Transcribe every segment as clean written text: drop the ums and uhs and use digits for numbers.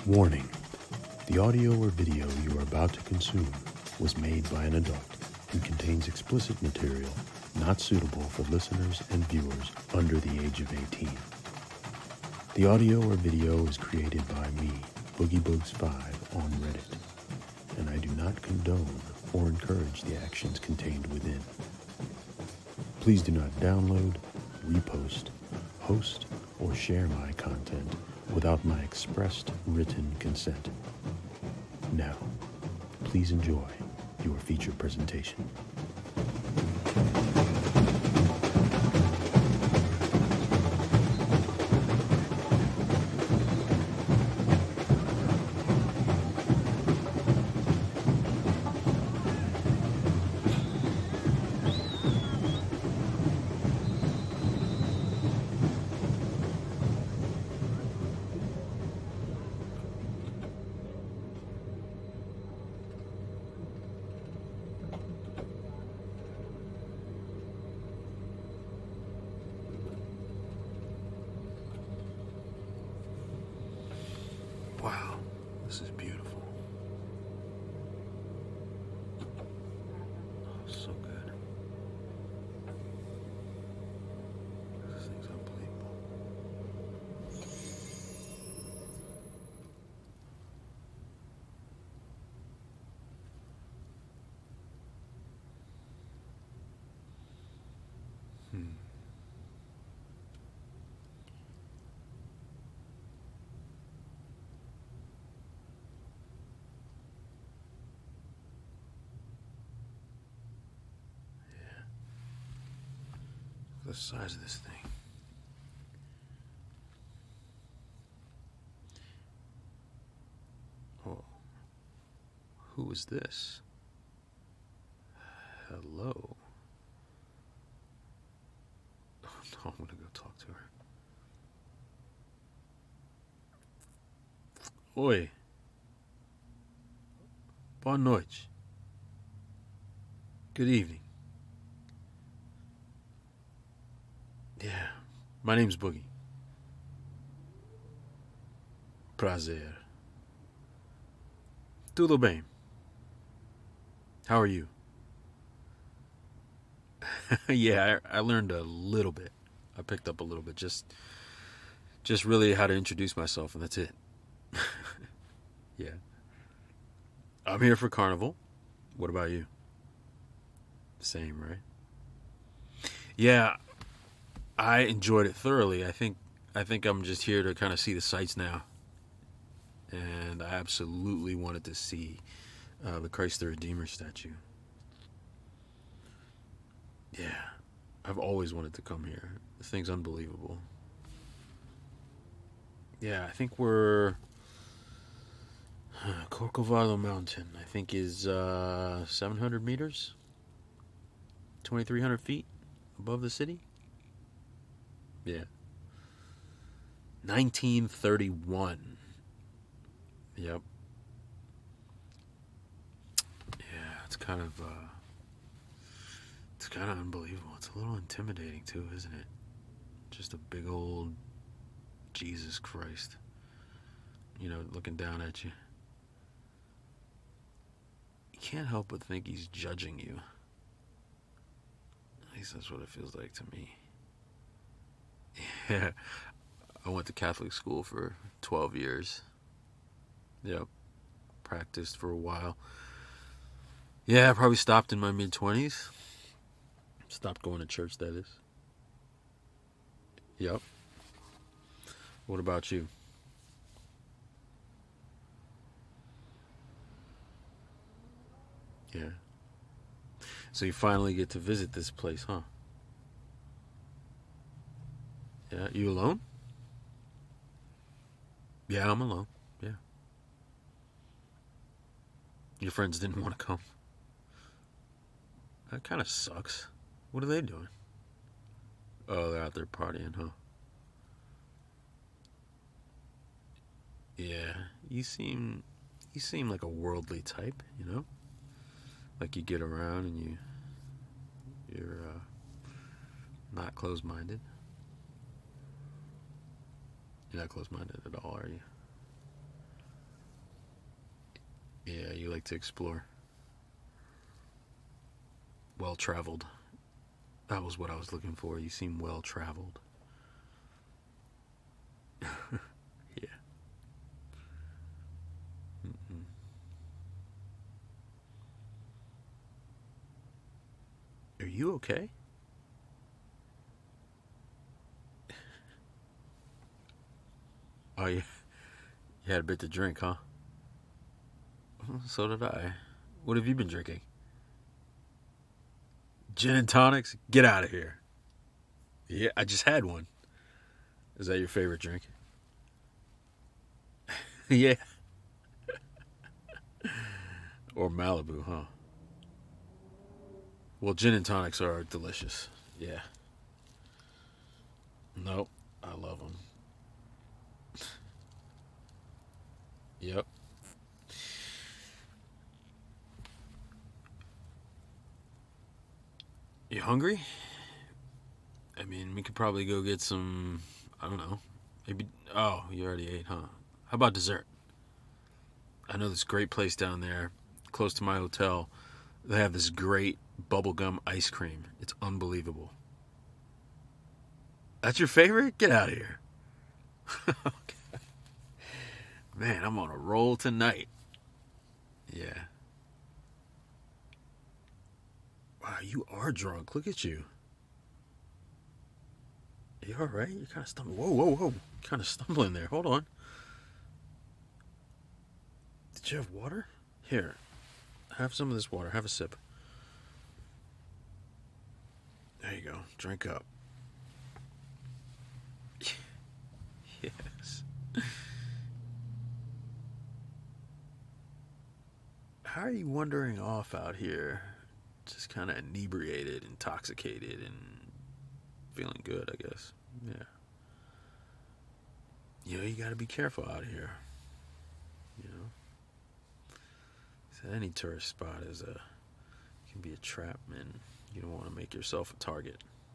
Warning: the audio or video you are about to consume was made by an adult and contains explicit material not suitable for listeners and viewers under the age of 18. The audio or video is created by me, BoogieBoogs5, on Reddit, and I do not condone or encourage the actions contained within. Please do not download, repost, host, or share my content without my expressed written consent. Now, please enjoy your feature presentation. Wow, this is beautiful. Oh, so good. This thing's unbelievable. The size of this thing. Oh, who is this? Hello. Oh, no, I'm gonna go talk to her. Oi. Boa noite. Good evening. Yeah, my name's Boogie. Prazer. Tudo bem. How are you? Yeah, I learned a little bit. I picked up a little bit. Just really how to introduce myself, and that's it. Yeah. I'm here for Carnival. What about you? Same, right? Yeah, I enjoyed it thoroughly. I think I'm just here to kind of see the sights now. And I absolutely wanted to see the Christ the Redeemer statue. Yeah, I've always wanted to come here. This thing's unbelievable. Yeah, I think we're... Corcovado Mountain, I think, is 700 meters? 2,300 feet above the city? Yeah. 1931. Yep. Yeah, it's kind of unbelievable. It's a little intimidating too, isn't it? Just a big old Jesus Christ, looking down at you. You can't help but think he's judging you. At least that's what it feels like to me. Yeah, I went to Catholic school for 12 years. Yep, practiced for a while. Yeah, I probably stopped in my mid-20s. Stopped going to church, that is. Yep. What about you? Yeah. So you finally get to visit this place, huh? Yeah, you alone? Yeah, I'm alone. Yeah. Your friends didn't want to come. That kind of sucks. What are they doing? Oh, they're out there partying, huh? Yeah, you seem like a worldly type, Like you get around and you're not closed-minded. You're not closed-minded at all, are you? Yeah, you like to explore. Well traveled. That was what I was looking for. You seem well traveled. Yeah. Mm-mm. Are you okay? Oh, you had a bit to drink, huh? So did I. What have you been drinking? Gin and tonics? Get out of here. Yeah, I just had one. Is that your favorite drink? Yeah. Or Malibu, huh? Well, gin and tonics are delicious. Yeah. Nope. I love them. Yep. You hungry? I mean, we could probably go get some. I don't know. Maybe. Oh, you already ate, huh? How about dessert? I know this great place down there, close to my hotel. They have this great bubblegum ice cream. It's unbelievable. That's your favorite? Get out of here. Man, I'm on a roll tonight. Yeah. Wow, you are drunk. Look at you. You all right? You're kind of stumbling. Whoa, whoa, whoa. Kind of stumbling there. Hold on. Did you have water? Here. Have some of this water. Have a sip. There you go. Drink up. Yes. How are you wandering off out here? Just kind of inebriated, intoxicated, and feeling good, I guess. Yeah. You gotta be careful out here. You know? So any tourist spot can be a trap, and you don't want to make yourself a target.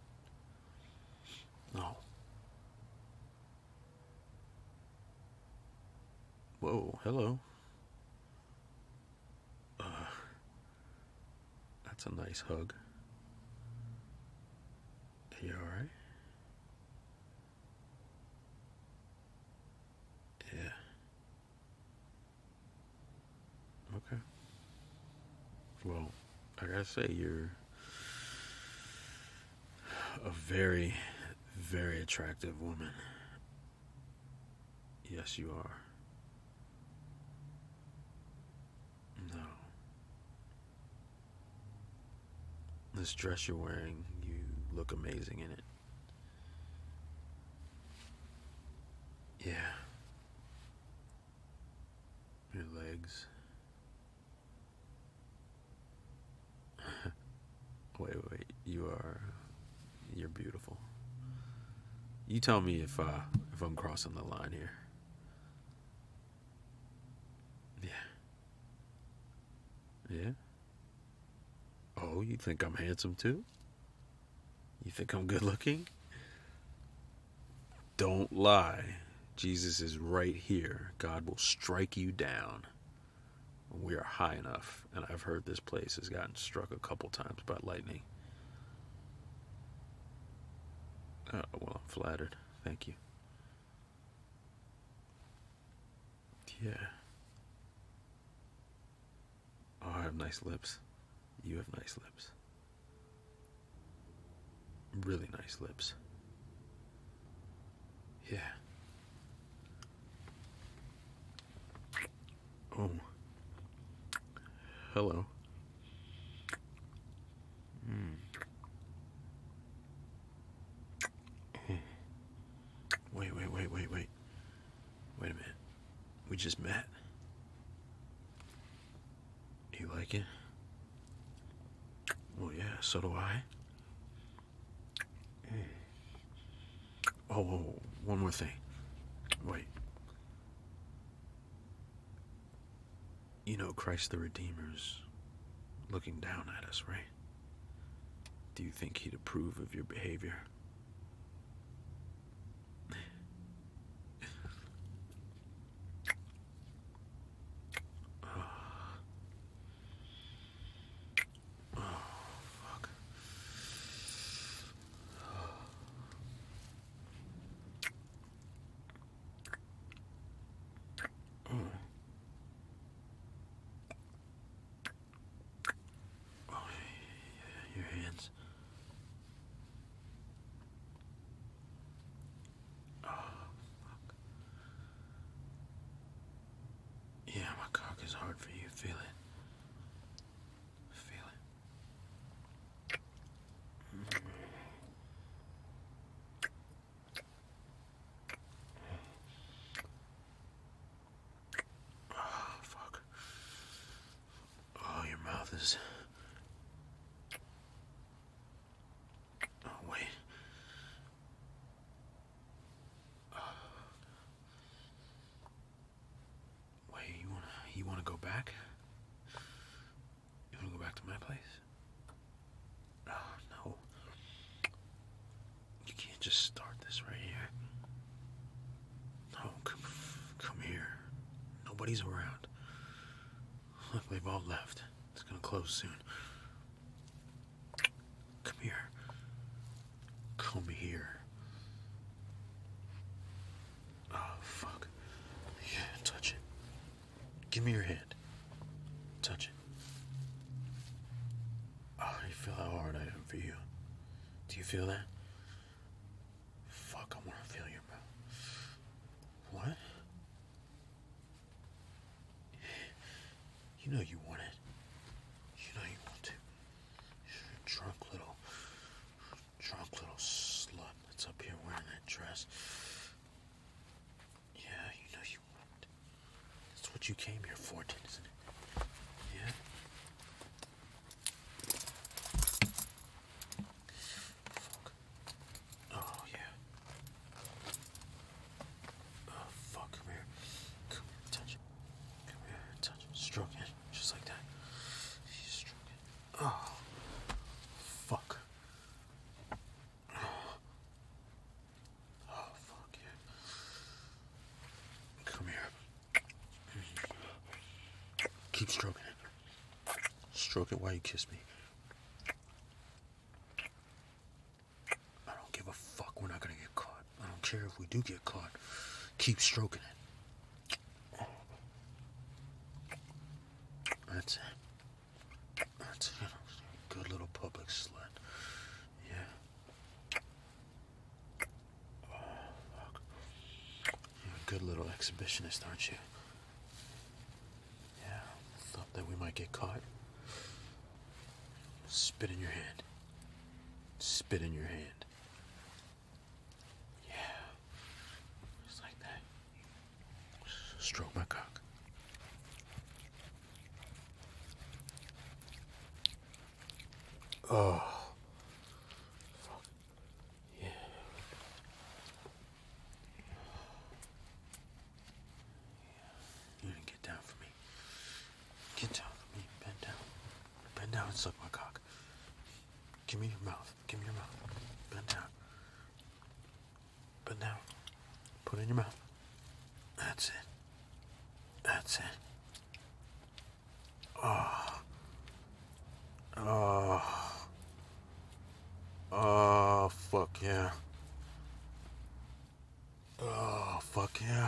No. Whoa, hello. That's a nice hug. You alright? Yeah. Okay. Well, I gotta say, you're a very, very attractive woman. Yes, you are. No. This dress you're wearing, you look amazing in it. Yeah. Your legs. Wait. You're beautiful. You tell me if I'm crossing the line here. Yeah. Yeah? Oh, you think I'm handsome too? You think I'm good looking? Don't lie. Jesus is right here. God will strike you down when we are high enough. And I've heard this place has gotten struck a couple times by lightning. Well, I'm flattered. Thank you. Yeah. Oh, I have nice lips. You have nice lips. Really nice lips. Yeah. Oh. Hello. Mm. Wait. Wait a minute. We just met. You like it? Well, yeah, so do I. Oh, one more thing. Wait. You know Christ the Redeemer's looking down at us, right? Do you think he'd approve of your behavior? hard for you. Feel it. Feel it. Oh, fuck. Oh, your mouth is... Oh, wait. Wait, you wanna go back? You wanna go back to my place? Oh, no. You can't just start this right here. No, come here. Nobody's around. Look, they've all left. It's gonna close soon. Come here. Come here. Oh, fuck. Yeah, touch it. Give me your hand. Touch it. Oh, you feel how hard I am for you. Do you feel that? Fuck, I want to feel your mouth. What? You know you want it. You know you want to. You're a drunk little slut that's up here wearing that dress. Yeah, you know you want it. That's what you came here for, isn't it? Yeah? Fuck. Oh, yeah. Oh, fuck, come here. Come here, touch it. Come here, touch it. Stroke it. Just like that. You stroke it. Oh. Fuck. Oh, fuck, yeah. Come here. Keep stroking it. Stroke it while you kiss me. I don't give a fuck. We're not gonna get caught. I don't care if we do get caught. Keep stroking it. That's it. That's it. Good little public slut. Yeah. Oh, fuck. You're a good little exhibitionist, aren't you? Yeah. Thought that we might get caught. Spit in your hand. Spit in your hand. Yeah. Just like that. Stroke my cock. Oh. Fuck. Yeah. You didn't get down for me. Get down for me. Bend down. Bend down and suck my cock. Give me your mouth. Give me your mouth. Bend down. Bend down. Put it in your mouth. That's it. That's it. Oh. Oh. Oh, fuck yeah. Oh, fuck yeah.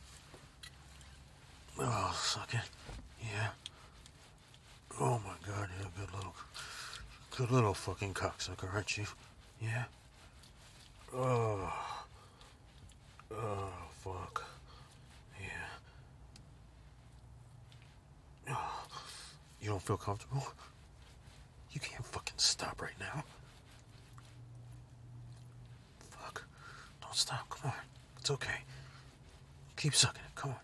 Oh, suck it. Yeah. Oh my god, you're a good little fucking cocksucker, aren't you? Yeah. Oh. Oh, fuck. Yeah. Oh. You don't feel comfortable? You can't fucking stop right now. Fuck. Don't stop, come on. It's okay. Keep sucking it, come on.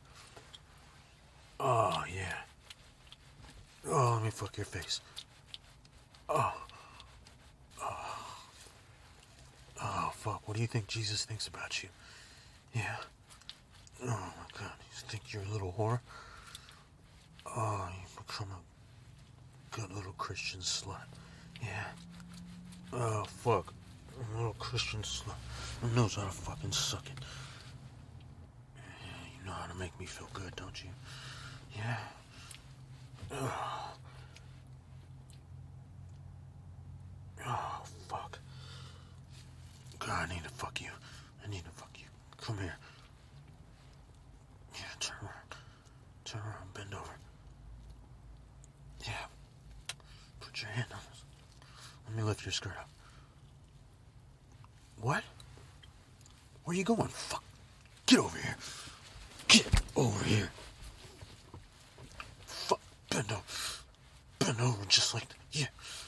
Oh, yeah. Oh, let me fuck your face. Oh. Oh. Oh, fuck. What do you think Jesus thinks about you? Yeah. Oh, my God. You think you're a little whore? Oh, you become a good little Christian slut. Yeah. Oh, fuck. A little Christian slut who knows how to fucking suck it. Yeah, you know how to make me feel good, don't you? Yeah. Oh. Oh, fuck. God, I need to fuck you. I need to fuck you. Come here. Yeah, turn around. Turn around, bend over. Yeah. Put your hand on this. Let me lift your skirt up. What? Where are you going? Fuck. Get over here. Get over here. Fuck. just like, yeah.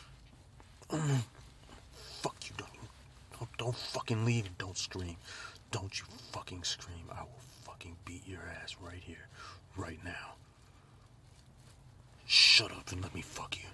Fuck you, don't fucking leave and don't scream. Don't you fucking scream. I will fucking beat your ass right here, right now. Shut up and let me fuck you.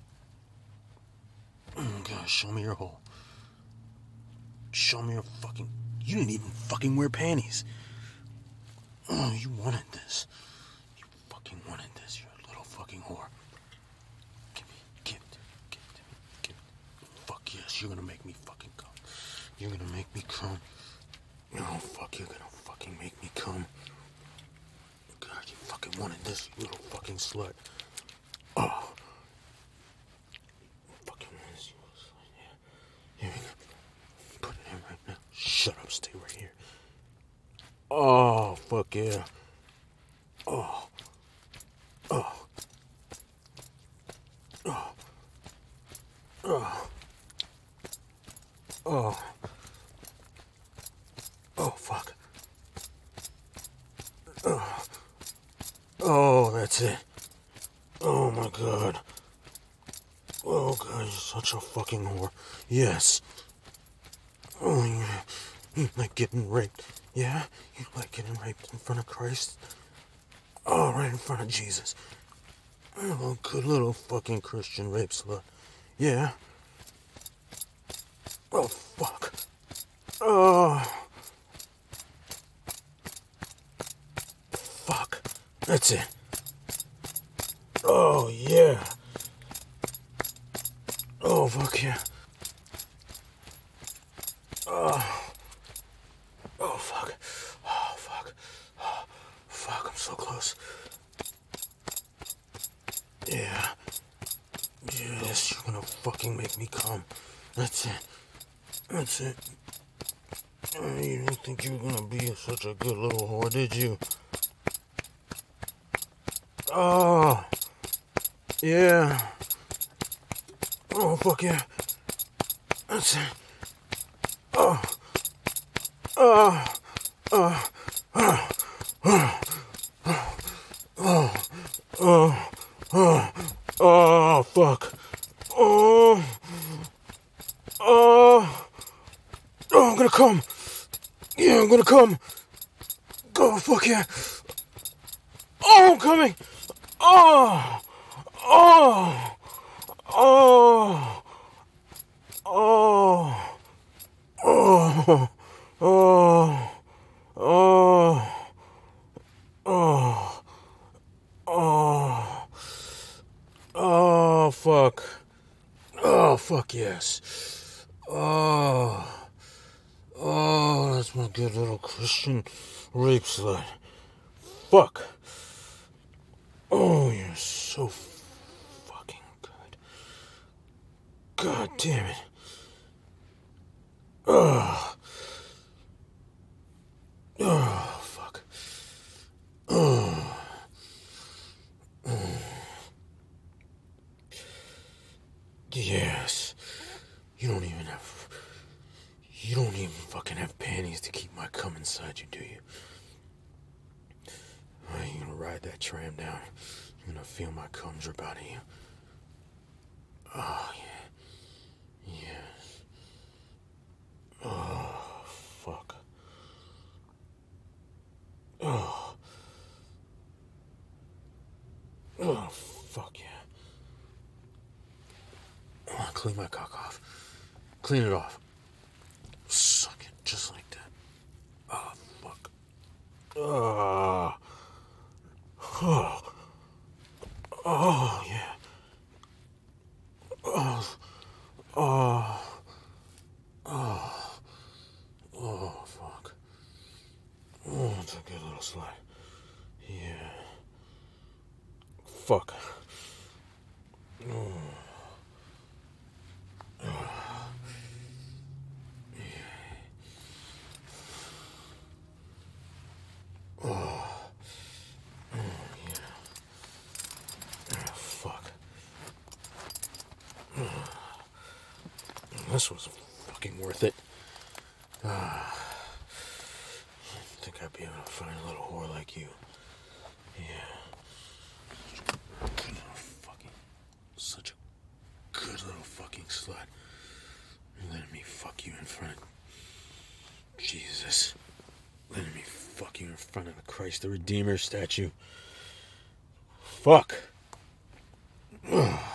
God, show me your hole. Show me your fucking... You didn't even fucking wear panties. Oh, you wanted this. You fucking wanted this, you little fucking whore. Give it to me. Fuck yes, you're gonna make me fucking come. You're gonna make me come. Oh, fuck, you're gonna fucking make me come. God, you fucking wanted this, you little fucking slut. Oh. Fucking wanted this, you little slut. Yeah. Here we go. Put it in right now. Shut up, stay right here. Oh, fuck yeah. Oh. Oh. Oh. Oh. Oh. Oh, fuck. Oh. Oh, that's it. Oh, my God. Oh, God, you're such a fucking whore. Yes. Oh, yeah. You like getting raped. Yeah? You like getting raped in front of Christ? Oh, right in front of Jesus. Oh, good little fucking Christian rape slut. Yeah? Oh, fuck. Oh. Fuck. That's it. Oh, yeah. Oh, fuck yeah. Oh. Oh, fuck. Oh, fuck. Oh, fuck, I'm so close. Yeah. Yes, you're gonna fucking make me come. That's it. That's it. You didn't think you were gonna be such a good little whore, did you? Oh. Yeah. Oh, fuck yeah. That's it. Oh. Oh. Oh. Oh. Oh. Oh. Oh. Oh. Oh, fuck. Oh. Oh. Oh, I'm gonna come. Yeah, I'm gonna come. Go, fuck yeah. Oh, I'm coming. Oh. Oh. Oh. Oh. Oh. Oh. Oh. Oh. Oh. Oh, fuck. Oh, fuck yes. Oh. Oh, that's my good little Christian rape slut. Fuck. Oh, you're so fucking good. God damn it. Oh. Oh, fuck. Oh. Yes. You don't even fucking have panties to keep my cum inside you, do you? You're gonna ride that tram down. You're gonna feel my cum drip out of you. Oh, yeah. Yes. Oh, fuck. Oh. Oh, fuck yeah. Oh, clean my cock off. Clean it off. Suck it just like that. Oh, fuck. Oh. Oh. Oh, yeah. Oh. Oh. Oh. Oh, fuck. Oh, it's a good little slide. Yeah. Fuck. Oh. Oh. Yeah. Oh. Oh, yeah. Oh, fuck. Oh. This was fucking worth it. I didn't think I'd be able to find a little whore like you. Yeah. Fucking such a fucking slut. Letting me fuck you in front of Jesus. Letting me fuck you in front of the Christ the Redeemer statue. Fuck. Ugh.